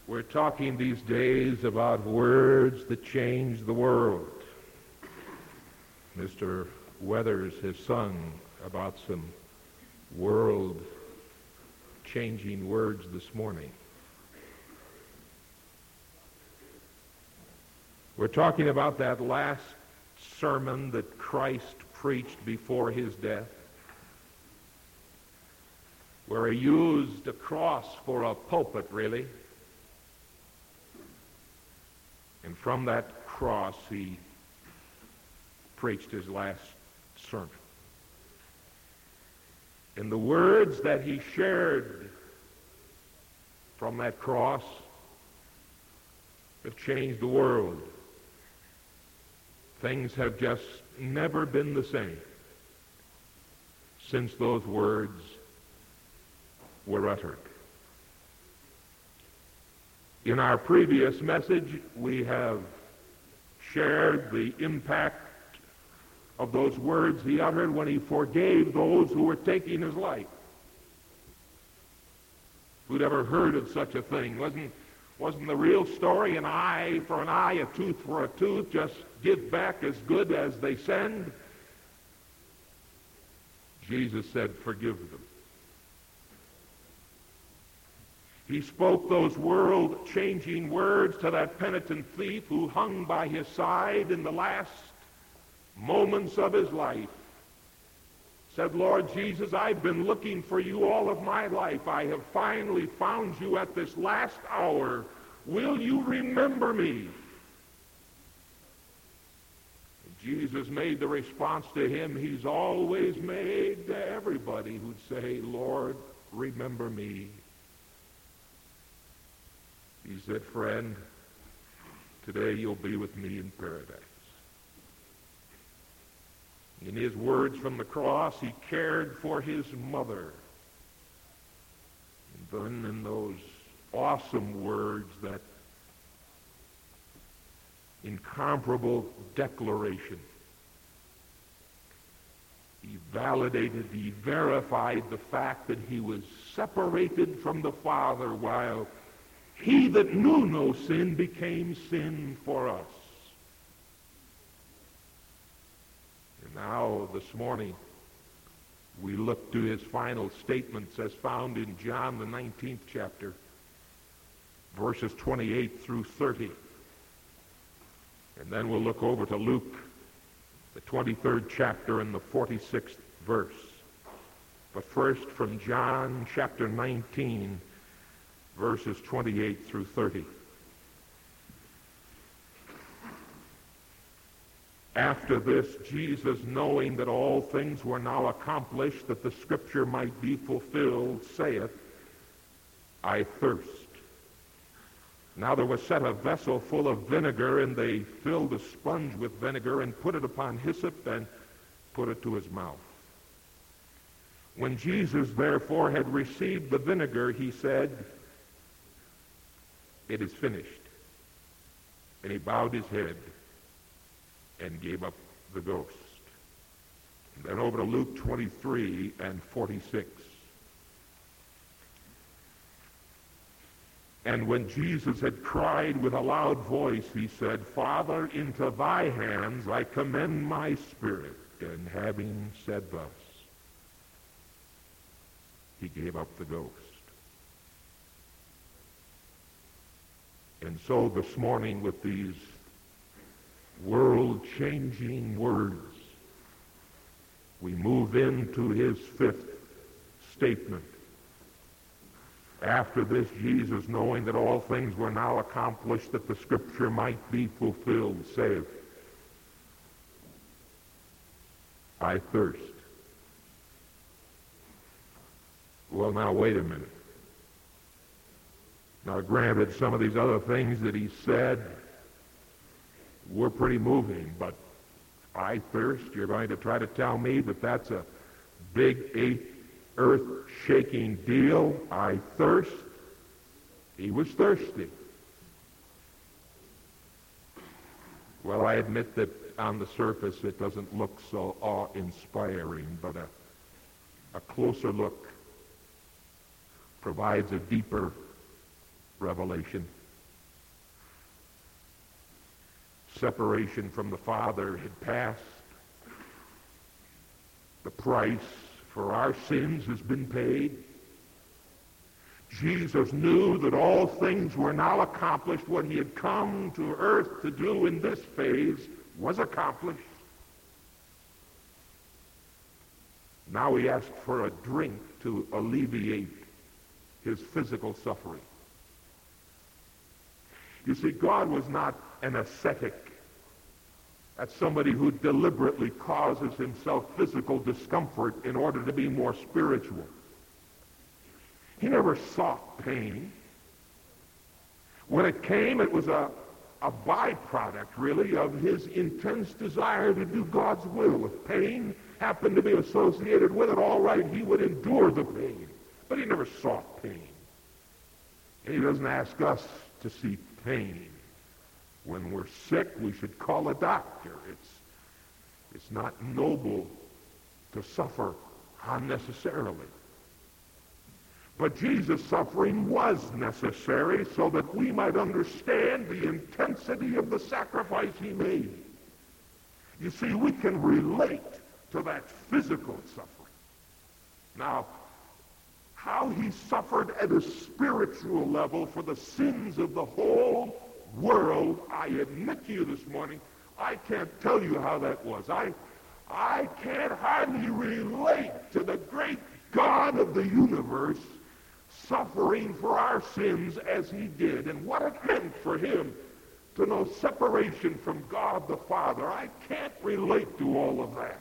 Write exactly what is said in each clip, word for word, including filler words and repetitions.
We're talking these days about words that change the world. Mister Weathers has sung about some world-changing words this morning. We're talking about that last sermon that Christ preached before his death, where he used a cross for a pulpit, really. And from that cross, he preached his last sermon. And the words that he shared from that cross have changed the world. Things have just never been the same since those words were uttered. In our previous message, we have shared the impact of those words he uttered when he forgave those who were taking his life. Who'd ever heard of such a thing? Wasn't, wasn't the real story an eye for an eye, a tooth for a tooth, just give back as good as they send? Jesus said, forgive them. He spoke those world-changing words to that penitent thief who hung by his side in the last moments of his life. Said, Lord Jesus, I've been looking for you all of my life. I have finally found you at this last hour. Will you remember me? And Jesus made the response to him he's always made to everybody who'd say, Lord, remember me. He said, friend, today you'll be with me in paradise. In his words from the cross, he cared for his mother. And then in those awesome words, that incomparable declaration, he validated, he verified the fact that he was separated from the Father while he that knew no sin became sin for us. And now, this morning, we look to his final statements as found in John, the nineteenth chapter, verses twenty-eight through thirty. And then we'll look over to Luke, the twenty-third chapter and the forty-sixth verse. But first, from John chapter nineteen, verses twenty-eight through thirty. After this, Jesus, knowing that all things were now accomplished, that the scripture might be fulfilled, saith, I thirst. Now there was set a vessel full of vinegar, and they filled a sponge with vinegar and put it upon hyssop and put it to his mouth. When Jesus therefore had received the vinegar, he said, it is finished. And he bowed his head and gave up the ghost. And then over to Luke twenty-three and forty-six. And when Jesus had cried with a loud voice, he said, Father, into thy hands I commend my spirit. And having said thus, he gave up the ghost. And so this morning, with these world-changing words, we move into his fifth statement. After this, Jesus, knowing that all things were now accomplished, that the scripture might be fulfilled, saith, I thirst. Well, now, wait a minute. Now, granted, some of these other things that he said were pretty moving, but I thirst, you're going to try to tell me that that's a big, earth-shaking deal? I thirst? He was thirsty. Well, I admit that on the surface it doesn't look so awe-inspiring, but a, a closer look provides a deeper Revelation. Separation from the Father had passed. The price for our sins has been paid. Jesus knew that all things were now accomplished. What he had come to earth to do in this phase was accomplished. Now he asked for a drink to alleviate his physical suffering. You see, God was not an ascetic. That's somebody who deliberately causes himself physical discomfort in order to be more spiritual. He never sought pain. When it came, it was a, a byproduct, really, of his intense desire to do God's will. If pain happened to be associated with it, all right, he would endure the pain. But he never sought pain. And he doesn't ask us to see pain. When we're sick, we should call a doctor. It's, it's not noble to suffer unnecessarily. But Jesus' suffering was necessary so that we might understand the intensity of the sacrifice he made. You see, we can relate to that physical suffering. Now, how he suffered at a spiritual level for the sins of the whole world, I admit to you this morning, I can't tell you how that was. I, I can't hardly relate to the great God of the universe suffering for our sins as he did, and what it meant for him to know separation from God the Father. I can't relate to all of that.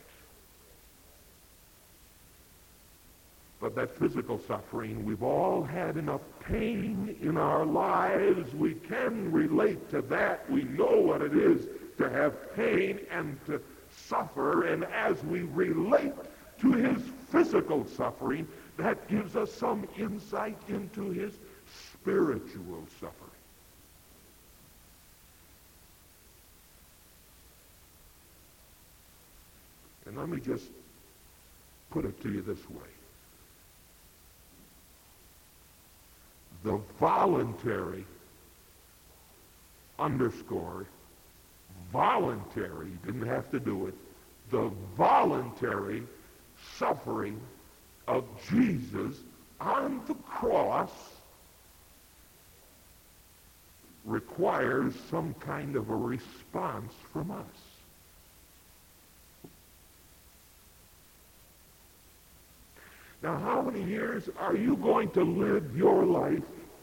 But that physical suffering, we've all had enough pain in our lives. We can relate to that. We know what it is to have pain and to suffer. And as we relate to his physical suffering, that gives us some insight into his spiritual suffering. And let me just put it to you this way. The voluntary, underscore, voluntary, didn't have to do it, the voluntary suffering of Jesus on the cross requires some kind of a response from us. Now, how many years are you going to live your life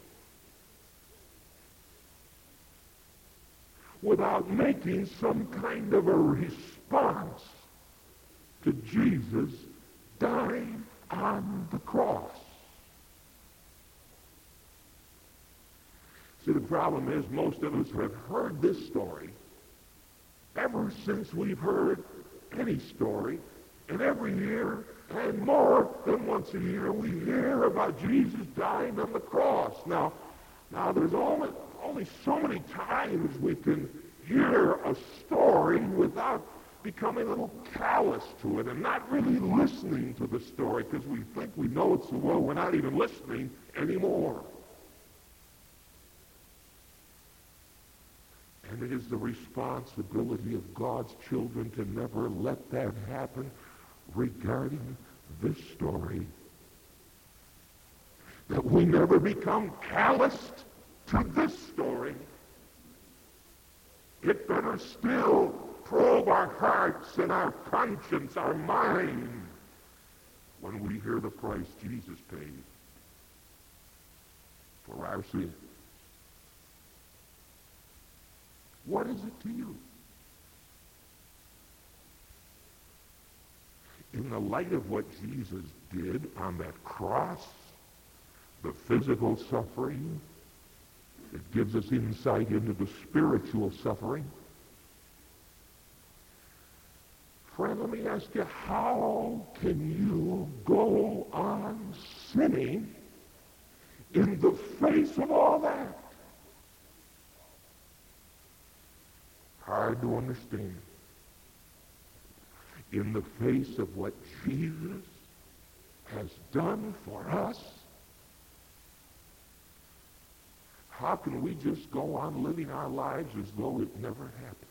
without making some kind of a response to Jesus dying on the cross? See, the problem is most of us have heard this story ever since we've heard any story, and every year and more than once a year we hear about Jesus dying on the cross. Now, now there's only, only so many times we can hear a story without becoming a little callous to it and not really listening to the story because we think we know it so well we're not even listening anymore. And it is the responsibility of God's children to never let that happen regarding this story. That we never become calloused to this story. It better still probe our hearts and our conscience, our mind, when we hear the price Jesus paid for our sin. What is it to you? In the light of what Jesus did on that cross, the physical suffering, it gives us insight into the spiritual suffering. Friend, let me ask you, how can you go on sinning in the face of all that? Hard to understand. In the face of what Jesus has done for us, How can we just go on living our lives as though it never happened?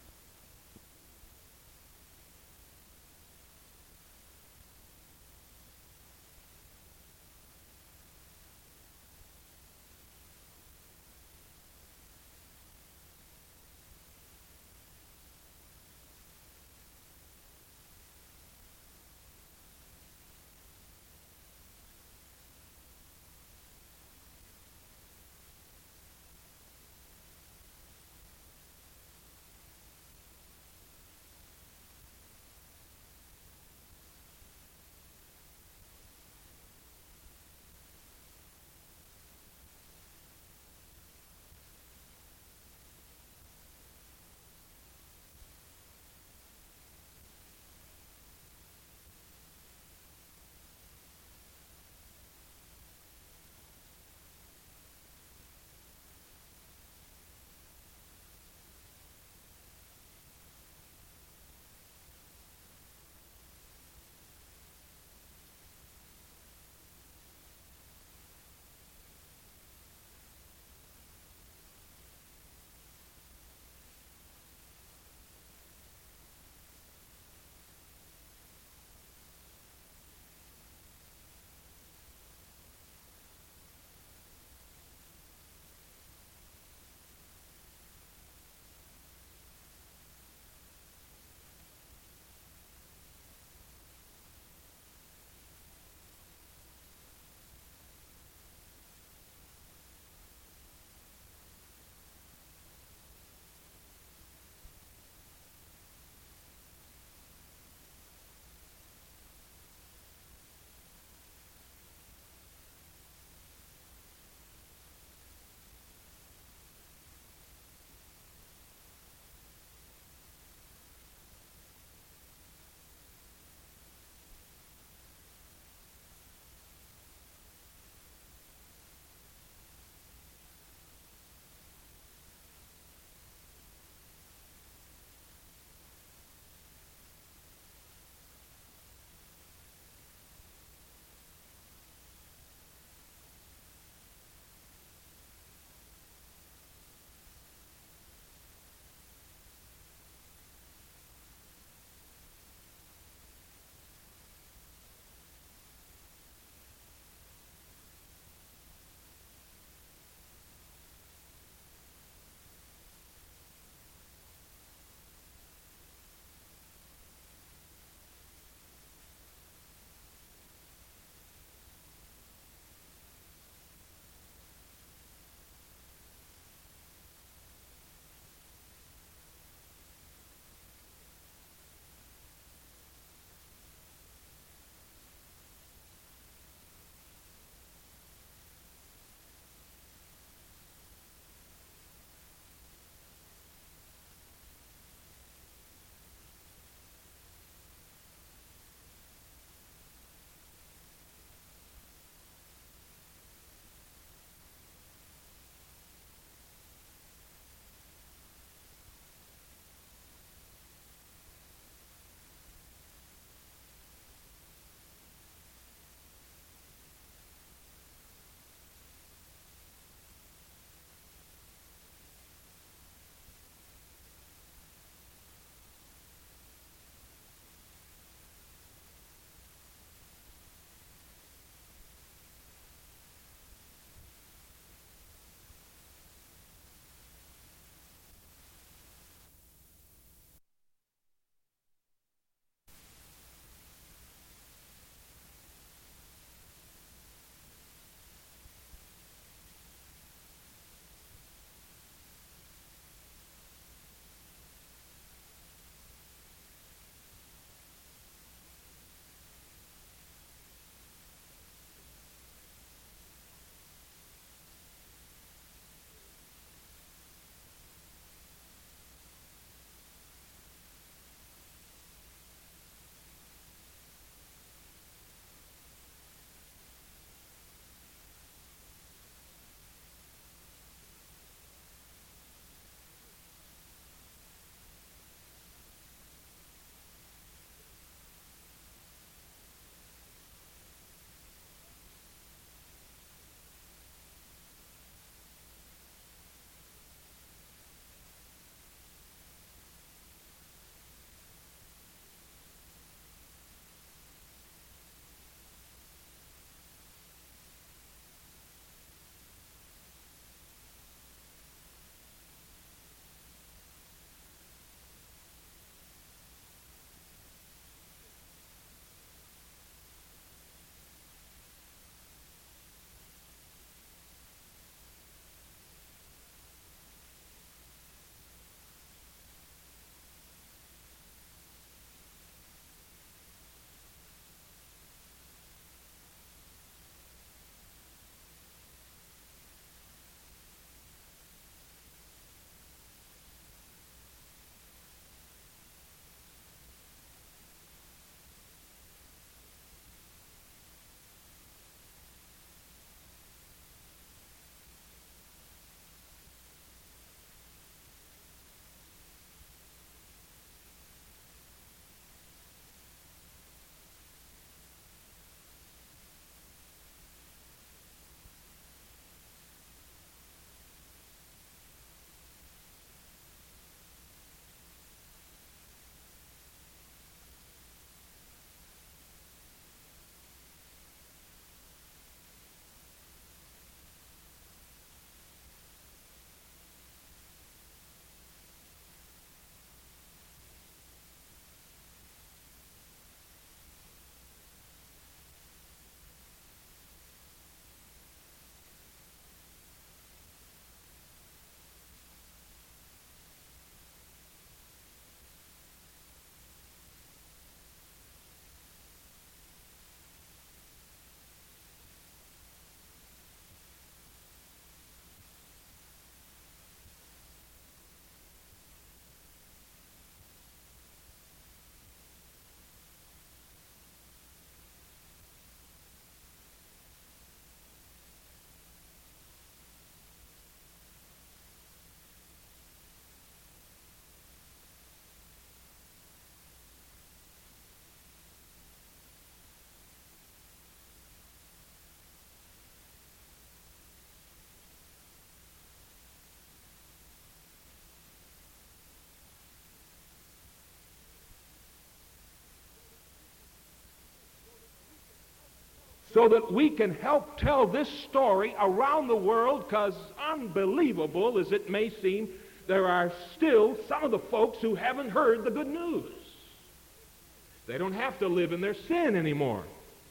so that we can help tell this story around the world, because unbelievable as it may seem, there are still some of the folks who haven't heard the good news. They don't have to live in their sin anymore.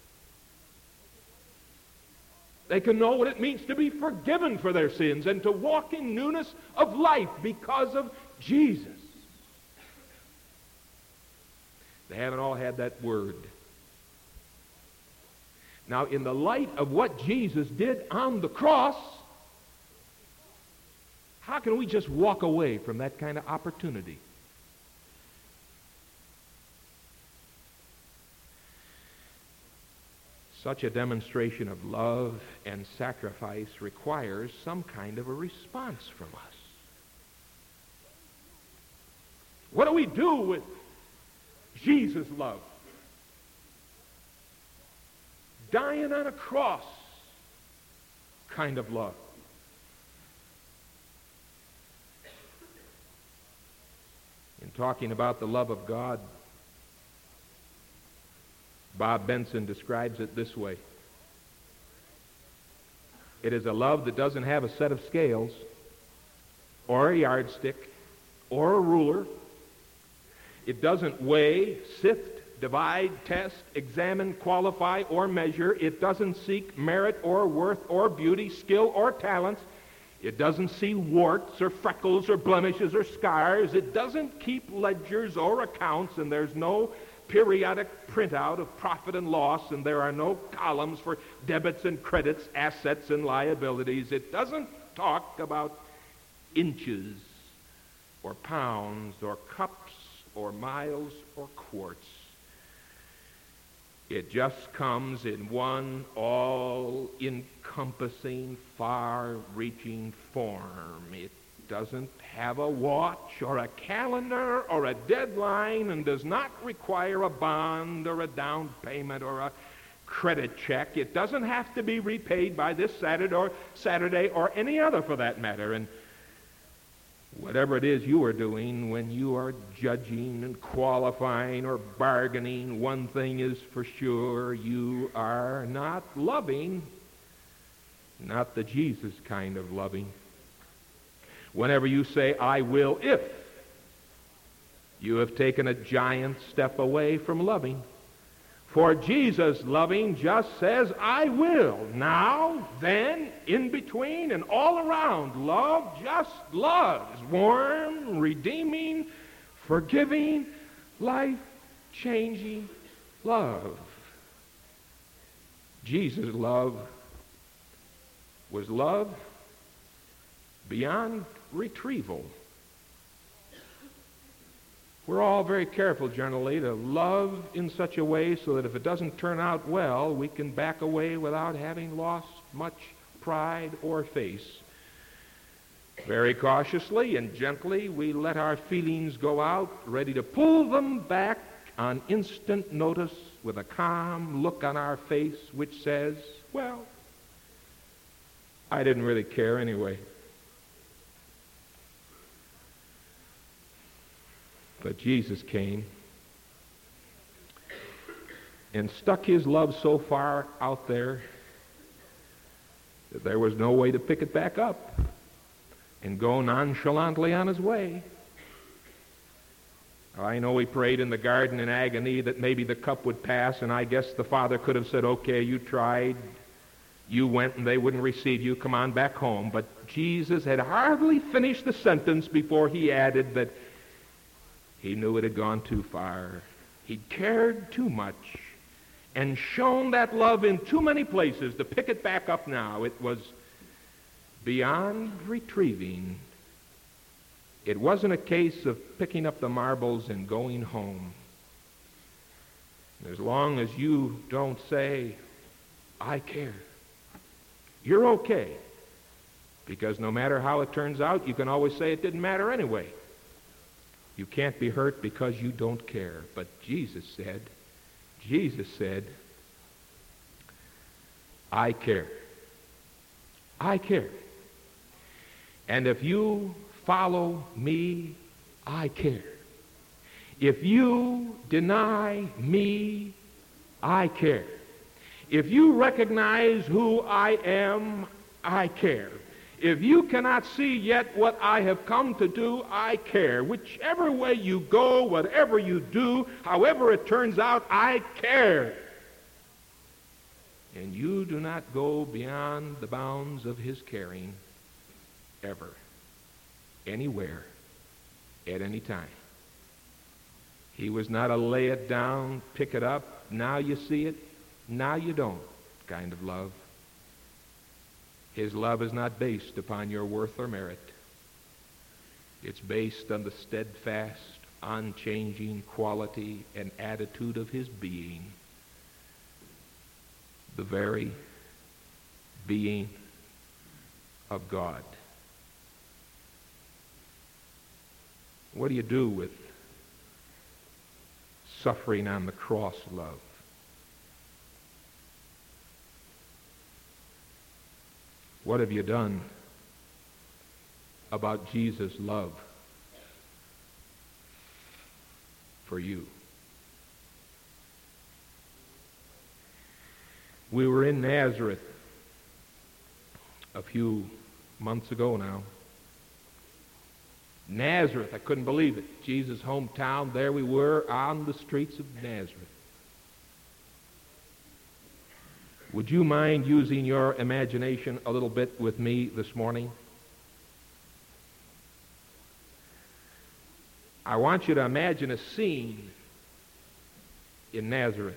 They can know what it means to be forgiven for their sins and to walk in newness of life because of Jesus. They haven't all had that word. Now, in the light of what Jesus did on the cross, how can we just walk away from that kind of opportunity? Such a demonstration of love and sacrifice requires some kind of a response from us. What do we do with Jesus' love? Dying on a cross kind of love. In talking about the love of God, Bob Benson describes it this way. It is a love that doesn't have a set of scales or a yardstick or a ruler. It doesn't weigh, sift, divide, test, examine, qualify, or measure. It doesn't seek merit or worth or beauty, skill or talents. It doesn't see warts or freckles or blemishes or scars. It doesn't keep ledgers or accounts, and there's no periodic printout of profit and loss, and there are no columns for debits and credits, assets and liabilities. It doesn't talk about inches or pounds or cups or miles or quarts. It just comes in one all-encompassing, far-reaching form. It doesn't have a watch or a calendar or a deadline, and does not require a bond or a down payment or a credit check. It doesn't have to be repaid by this Saturday or Saturday or any other for that matter. And whatever it is you are doing when you are judging and qualifying or bargaining, one thing is for sure: you are not loving, not the Jesus kind of loving. Whenever you say, "I will if," you have taken a giant step away from loving. For Jesus loving just says, "I will." Now, then, in between and all around, love just loves. Warm, redeeming, forgiving, life-changing love. Jesus' love was love beyond retrieval. We're all very careful generally to love in such a way so that if it doesn't turn out well, we can back away without having lost much pride or face. Very cautiously and gently, we let our feelings go out, ready to pull them back on instant notice with a calm look on our face which says, "Well, I didn't really care anyway." But Jesus came and stuck his love so far out there that there was no way to pick it back up and go nonchalantly on his way. I know he prayed in the garden in agony that maybe the cup would pass, and I guess the Father could have said, "Okay, you tried, you went, and they wouldn't receive you, come on back home." But Jesus had hardly finished the sentence before he added that he knew it had gone too far. He cared too much and shown that love in too many places to pick it back up now. It was beyond retrieving. It wasn't a case of picking up the marbles and going home. As long as you don't say, "I care," you're okay. Because no matter how it turns out, you can always say it didn't matter anyway. You can't be hurt because you don't care. But Jesus said, Jesus said, "I care. I care. And if you follow me, I care. If you deny me, I care. If you recognize who I am, I care. If you cannot see yet what I have come to do, I care. Whichever way you go, whatever you do, however it turns out, I care. And you do not go beyond the bounds of his caring ever, anywhere, at any time. He was not a lay it down, pick it up, now you see it, now you don't kind of love. His love is not based upon your worth or merit. It's based on the steadfast, unchanging quality and attitude of his being, the very being of God. What do you do with suffering on the cross love? What have you done about Jesus' love for you? We were in Nazareth a few months ago now. Nazareth, I couldn't believe it. Jesus' hometown, there we were on the streets of Nazareth. Would you mind using your imagination a little bit with me this morning? I want you to imagine a scene in Nazareth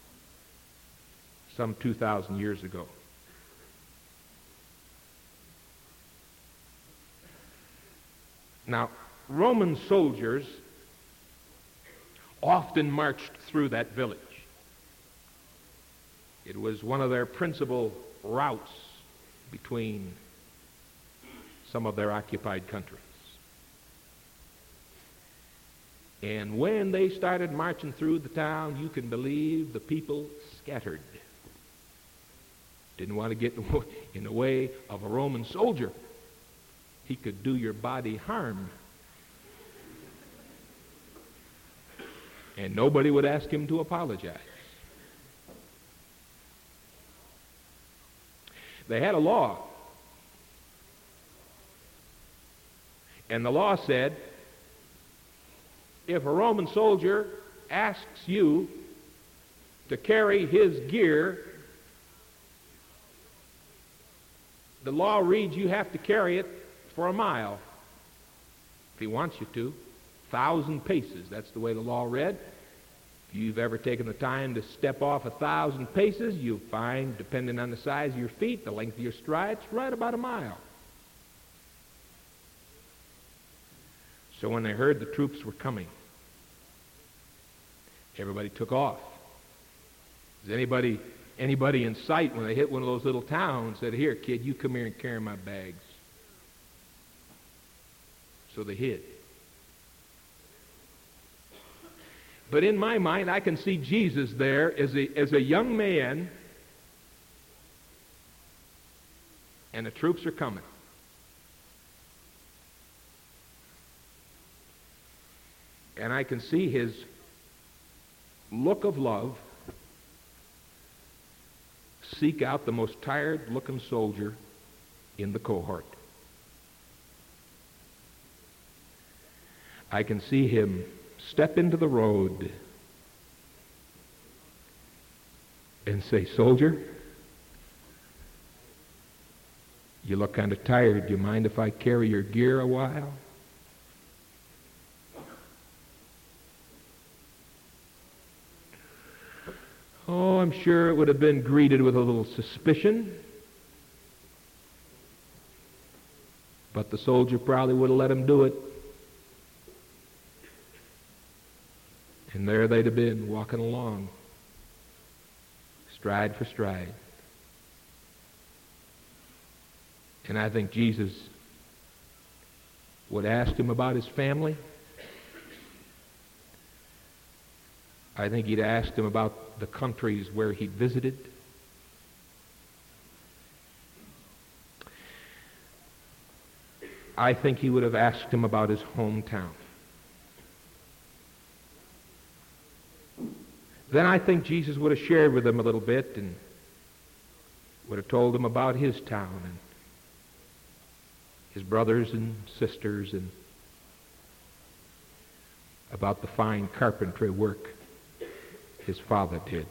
some two thousand years ago. Now, Roman soldiers often marched through that village. It was one of their principal routes between some of their occupied countries. And when they started marching through the town, you can believe the people scattered. Didn't want to get in the way of a Roman soldier. He could do your body harm. And nobody would ask him to apologize. They had a law. And the law said, if a Roman soldier asks you to carry his gear, the law reads you have to carry it for a mile. If he wants you to, thousand paces. That's the way the law read. If you've ever taken the time to step off a thousand paces, you'll find, depending on the size of your feet, the length of your strides, right about a mile. So when they heard the troops were coming, everybody took off. Is anybody anybody in sight when they hit one of those little towns said, here, kid, you come here and carry my bags. So they hid. But in my mind, I can see Jesus there as a, as a young man, and the troops are coming. And I can see his look of love seek out the most tired-looking soldier in the cohort. I can see him step into the road and say, soldier, you look kind of tired. Do you mind if I carry your gear a while? Oh, I'm sure it would have been greeted with a little suspicion. But the soldier probably would have let him do it. And there they'd have been, walking along, stride for stride. And I think Jesus would ask him about his family. I think he'd asked him about the countries where he visited. I think he would have asked him about his hometown. Then I think Jesus would have shared with him a little bit and would have told him about his town and his brothers and sisters and about the fine carpentry work his father did.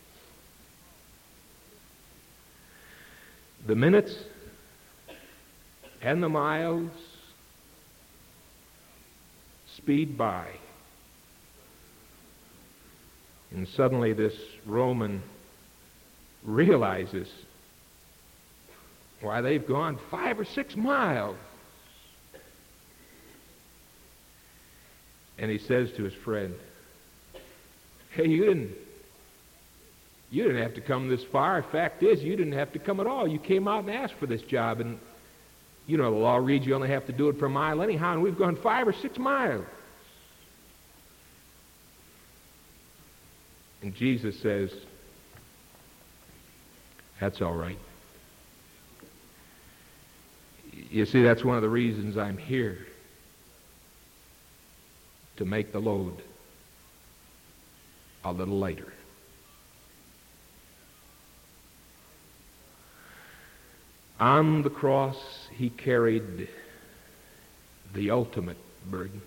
The minutes and the miles speed by. And suddenly this Roman realizes, why, they've gone five or six miles. And he says to his friend, hey, you didn't, you didn't have to come this far. Fact is, you didn't have to come at all. You came out and asked for this job. And you know, the law reads you only have to do it for a mile anyhow, and we've gone five or six miles. And Jesus says, that's all right. You see, that's one of the reasons I'm here, to make the load a little lighter. On the cross, he carried the ultimate burden.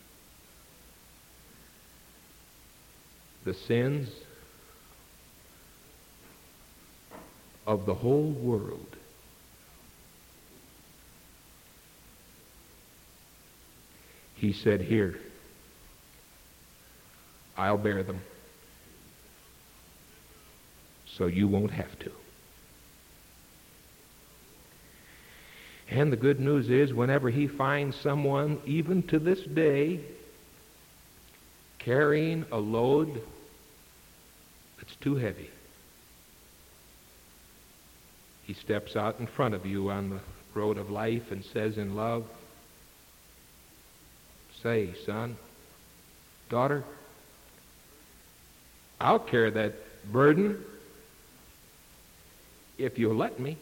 The sins of the whole world. He said, here, I'll bear them, so you won't have to. And the good news is, whenever he finds someone, even to this day, carrying a load that's too heavy, he steps out in front of you on the road of life and says in love, say, son, daughter, I'll carry that burden if you'll let me.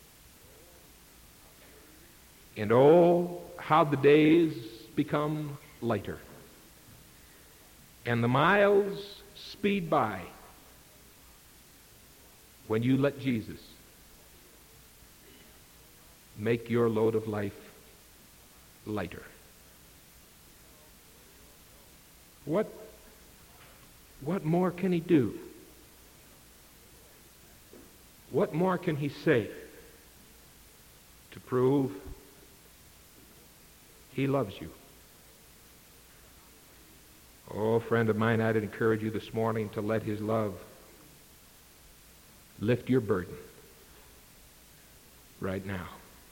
And oh, how the days become lighter, and the miles speed by when you let Jesus make your load of life lighter. What, what more can he do? What more can he say to prove he loves you? Oh, friend of mine, I'd encourage you this morning to let his love lift your burden right now.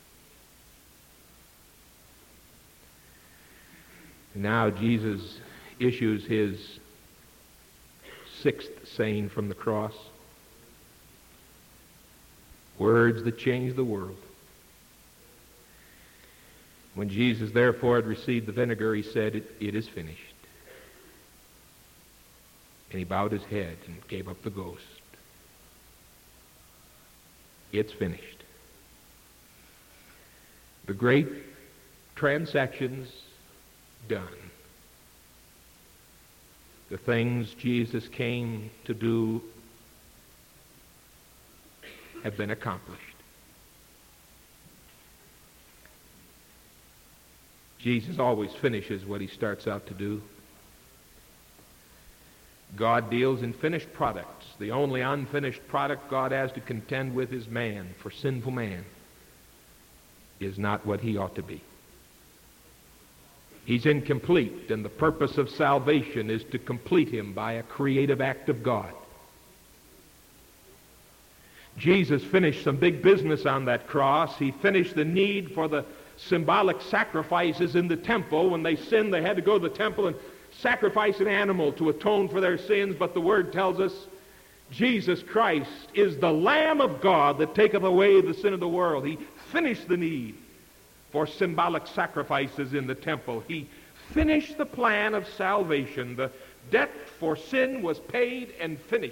Now Jesus issues his sixth saying from the cross. Words that change the world. When Jesus therefore had received the vinegar, he said, it, it is finished. And he bowed his head and gave up the ghost. It's finished. The great transaction's done. The things Jesus came to do have been accomplished. Jesus always finishes what he starts out to do. God deals in finished products. The only unfinished product God has to contend with is man, for sinful man is not what he ought to be. He's incomplete, and the purpose of salvation is to complete him by a creative act of God. Jesus finished some big business on that cross. He finished the need for the symbolic sacrifices in the temple. When they sinned, they had to go to the temple and sacrifice an animal to atone for their sins. But the Word tells us Jesus Christ is the Lamb of God that taketh away the sin of the world. He finished the need for symbolic sacrifices in the temple. He finished the plan of salvation. The debt for sin was paid and finished.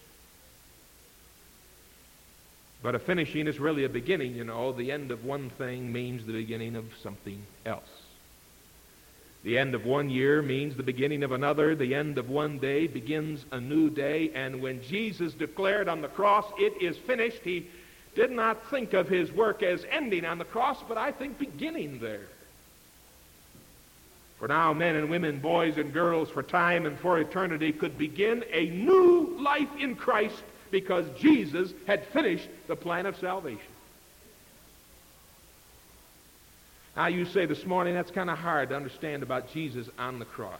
But a finishing is really a beginning, you know. The end of one thing means the beginning of something else. The end of one year means the beginning of another. The end of one day begins a new day. And when Jesus declared on the cross, it is finished, he did not think of his work as ending on the cross, but I think beginning there. For now, men and women, boys and girls, for time and for eternity, could begin a new life in Christ because Jesus had finished the plan of salvation. Now, you say this morning, that's kind of hard to understand about Jesus on the cross.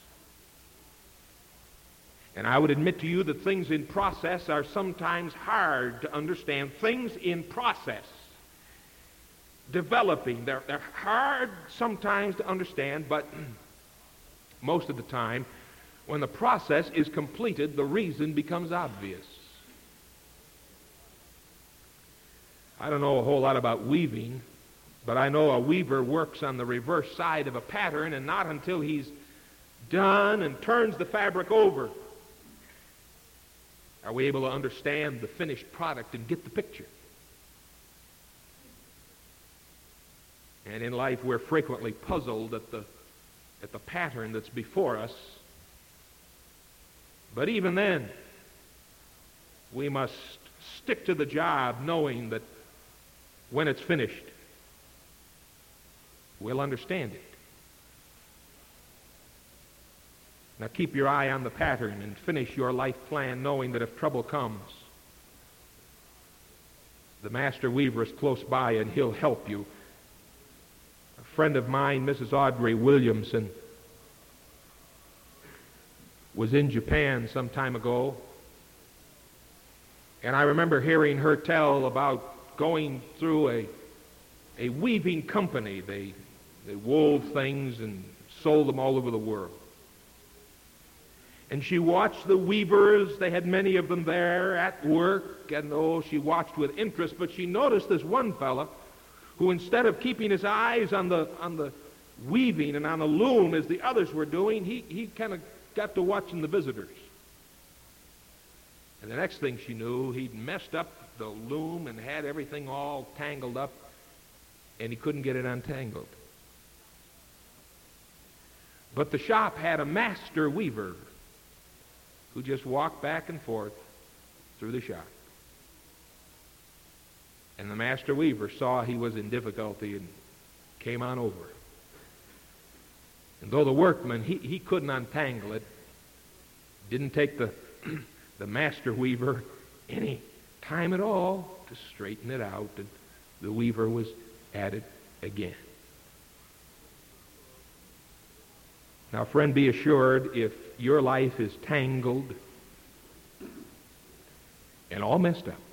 And I would admit to you that things in process are sometimes hard to understand. Things in process, developing, they're, they're hard sometimes to understand, but most of the time, when the process is completed, the reason becomes obvious. I don't know a whole lot about weaving, but I know a weaver works on the reverse side of a pattern, and not until he's done and turns the fabric over are we able to understand the finished product and get the picture. And in life, we're frequently puzzled at the, at the pattern that's before us. But even then, we must stick to the job knowing that when it's finished, we'll understand it. Now keep your eye on the pattern and finish your life plan knowing that if trouble comes, the master weaver is close by and he'll help you. A friend of mine, Missus Audrey Williamson, was in Japan some time ago, and I remember hearing her tell about going through a, a weaving company. They, they wove things and sold them all over the world. And she watched the weavers. They had many of them there at work, and oh, she watched with interest, but she noticed this one fella who, instead of keeping his eyes on the on the weaving and on the loom as the others were doing, he, he kind of got to watching the visitors. And the next thing she knew, he'd messed up the loom and had everything all tangled up, and he couldn't get it untangled. But the shop had a master weaver who just walked back and forth through the shop. And the master weaver saw he was in difficulty and came on over. And though the workman, he, he couldn't untangle it, didn't take the, the master weaver any time at all to straighten it out, and the weaver was at it again. Now, friend, be assured, if your life is tangled and all messed up,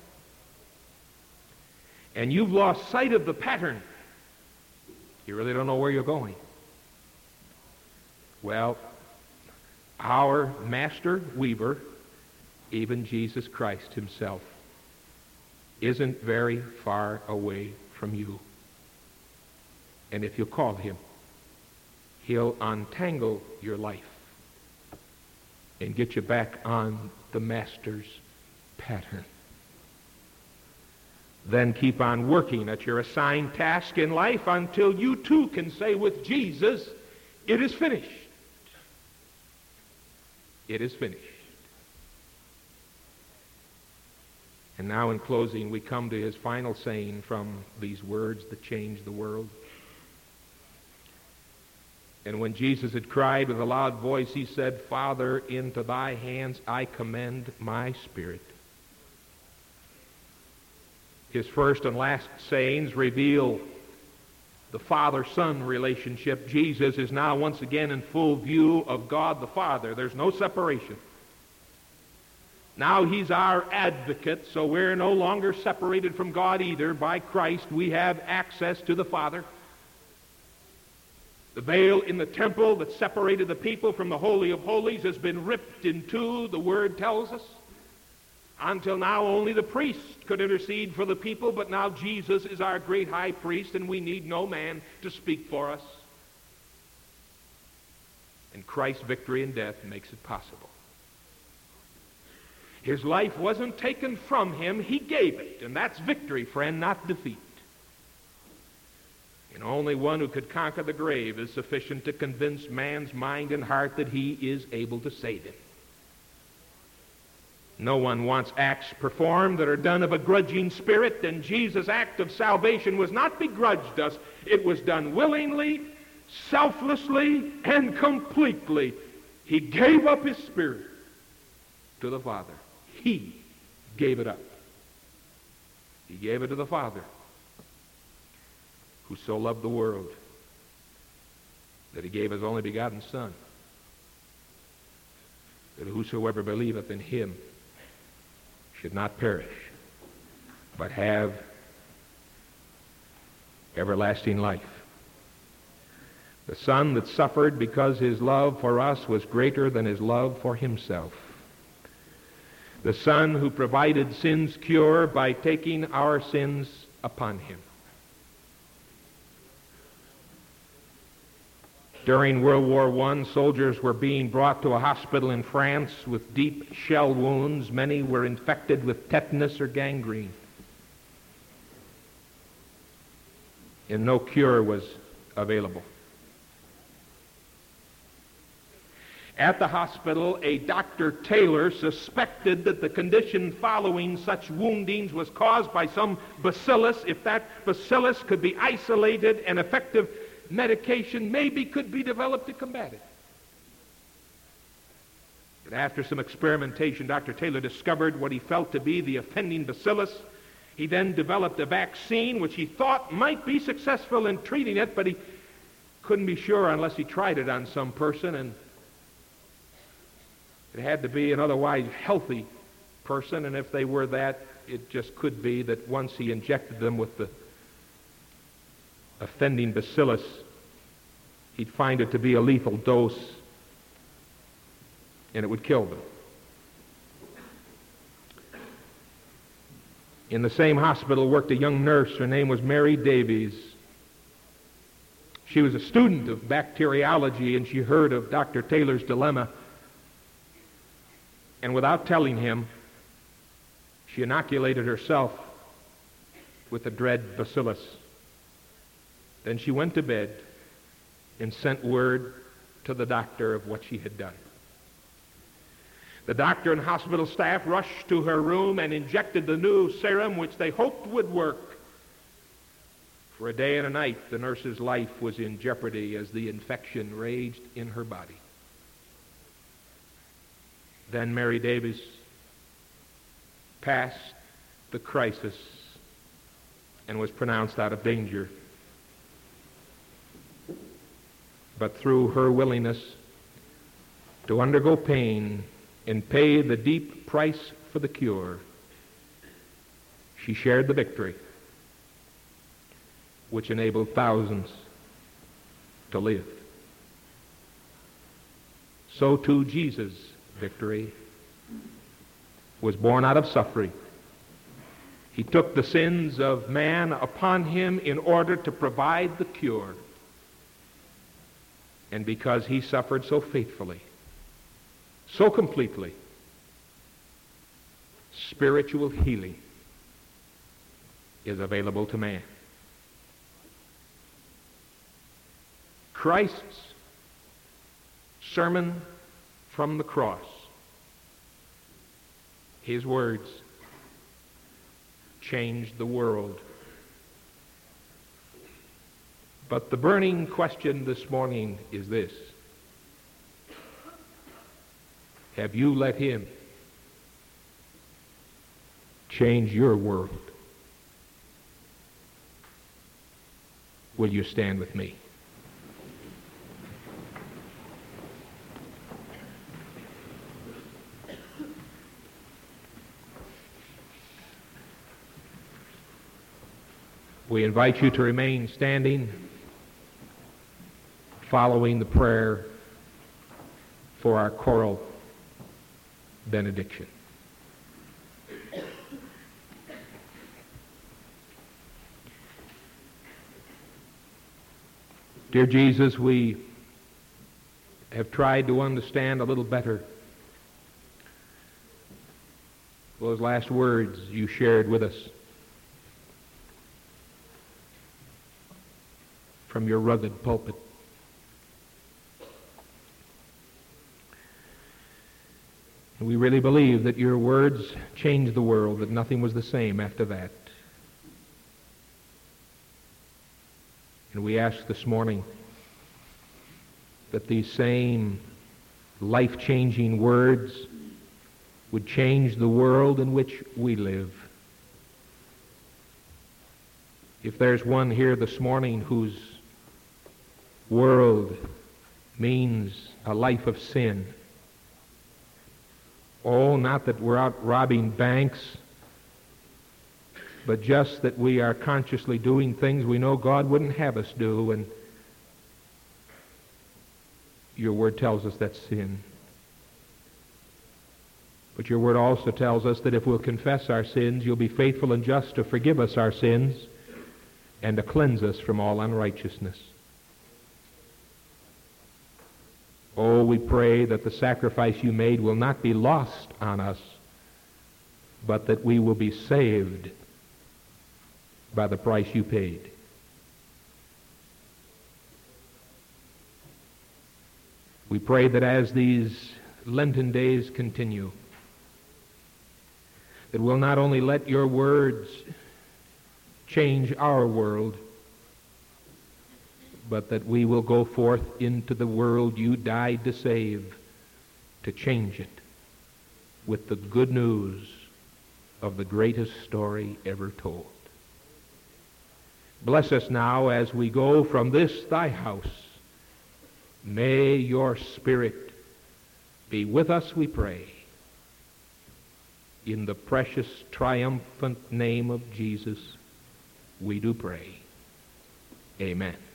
and you've lost sight of the pattern, you really don't know where you're going. Well, our master weaver, even Jesus Christ himself, isn't very far away from you. And if you call him, he'll untangle your life and get you back on the master's pattern. Then keep on working at your assigned task in life until you too can say with Jesus, it is finished. It is finished. And now in closing, we come to his final saying from these words that changed the world. And when Jesus had cried with a loud voice, he said, Father, into thy hands I commend my spirit. His first and last sayings reveal the Father-Son relationship. Jesus is now once again in full view of God the Father. There's no separation. Now he's our advocate, so we're no longer separated from God either. By Christ we have access to the Father. The veil in the temple that separated the people from the Holy of Holies has been ripped in two, the Word tells us. Until now, only the priest could intercede for the people, but now Jesus is our great high priest, and we need no man to speak for us. And Christ's victory in death makes it possible. His life wasn't taken from him, he gave it, and that's victory, friend, not defeat. And only one who could conquer the grave is sufficient to convince man's mind and heart that he is able to save him. No one wants acts performed that are done of a grudging spirit, and Jesus' act of salvation was not begrudged us. It was done willingly, selflessly, and completely. He gave up his spirit to the Father. He gave it up. He gave it to the Father, who so loved the world that he gave his only begotten Son, that whosoever believeth in him should not perish, but have everlasting life. The Son that suffered because his love for us was greater than his love for himself. The Son who provided sin's cure by taking our sins upon him. During World War One, soldiers were being brought to a hospital in France with deep shell wounds. Many were infected with tetanus or gangrene. And no cure was available. At the hospital, a Doctor Taylor suspected that the condition following such woundings was caused by some bacillus. If that bacillus could be isolated, an effective medication maybe could be developed to combat it. But after some experimentation, Doctor Taylor discovered what he felt to be the offending bacillus. He then developed a vaccine which he thought might be successful in treating it, but he couldn't be sure unless he tried it on some person, and it had to be an otherwise healthy person, and if they were that, it just could be that once he injected them with the offending bacillus, he'd find it to be a lethal dose, and it would kill them. In the same hospital worked a young nurse. Her name was Mary Davies. She was a student of bacteriology, and she heard of Doctor Taylor's dilemma. And without telling him, she inoculated herself with the dread bacillus. Then she went to bed and sent word to the doctor of what she had done. The doctor and hospital staff rushed to her room and injected the new serum, which they hoped would work. For a day and a night, the nurse's life was in jeopardy as the infection raged in her body. Then Mary Davies passed the crisis and was pronounced out of danger. But through her willingness to undergo pain and pay the deep price for the cure, she shared the victory which enabled thousands to live. So too Jesus' victory was born out of suffering. He took the sins of man upon him in order to provide the cure. And because he suffered so faithfully, so completely, spiritual healing is available to man. Christ's sermon from the cross, his words, changed the world. But the burning question this morning is this: have you let him change your world? Will you stand with me? We invite you to remain standing following the prayer for our choral benediction. Dear Jesus, we have tried to understand a little better those last words you shared with us from your rugged pulpit. We really believe that your words changed the world, that nothing was the same after that. And we ask this morning that these same life-changing words would change the world in which we live. If there's one here this morning whose world means a life of sin, oh, not that we're out robbing banks, but just that we are consciously doing things we know God wouldn't have us do, and your word tells us that's sin. But your word also tells us that if we'll confess our sins, you'll be faithful and just to forgive us our sins and to cleanse us from all unrighteousness. Oh, we pray that the sacrifice you made will not be lost on us, but that we will be saved by the price you paid. We pray that as these Lenten days continue, that we'll not only let your words change our world, but that we will go forth into the world you died to save, to change it with the good news of the greatest story ever told. Bless us now as we go from this thy house. May your Spirit be with us, we pray. In the precious, triumphant name of Jesus, we do pray. Amen.